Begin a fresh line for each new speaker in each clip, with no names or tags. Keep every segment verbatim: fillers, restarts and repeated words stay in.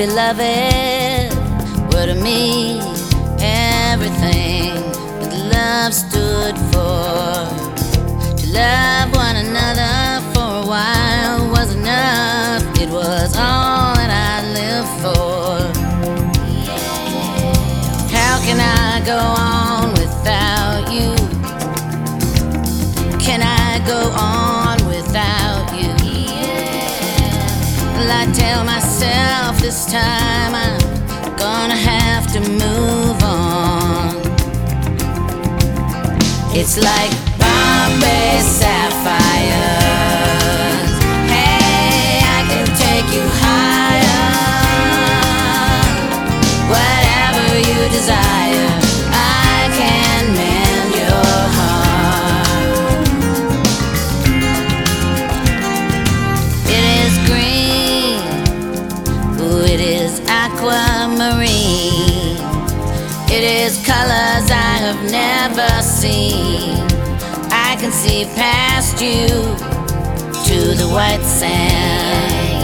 beloved were to me everything that love stood for. To love one another for a while was enough. It was all that I lived for. How can I go on without you? Can I go on without you? Well, I tell myself this time I'm gonna have to move on. It's like Bombay sapphires. Hey, I can take you higher. Whatever you desire, I can mend your heart. It is green, ooh, it is aquamarine. It is colors I have never seen. I can see past you to the white sand.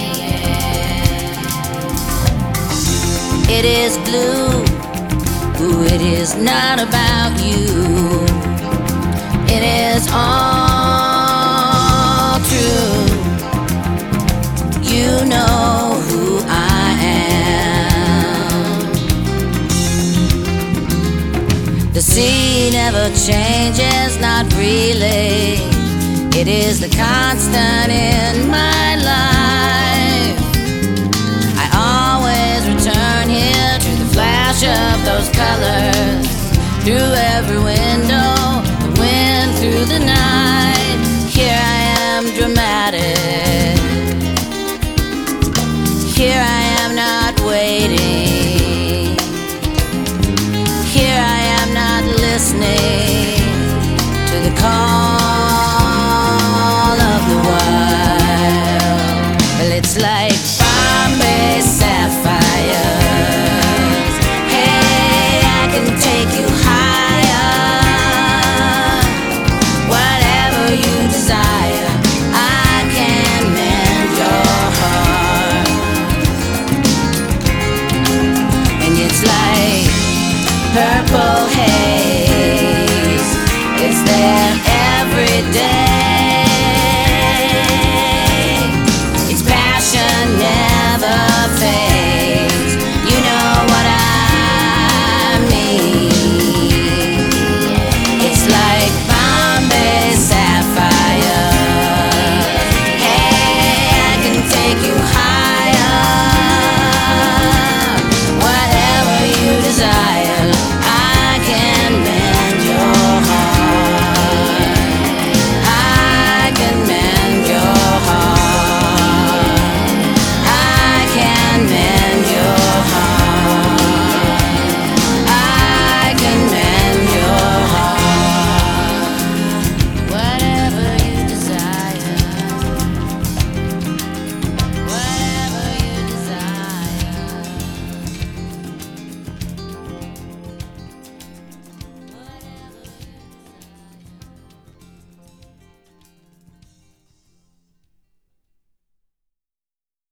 It is blue, ooh, it is not about you. It is all true. You know who I am. The sea never changes, not really. It is the constant in my life. I always return here to the flash of those colors through every window.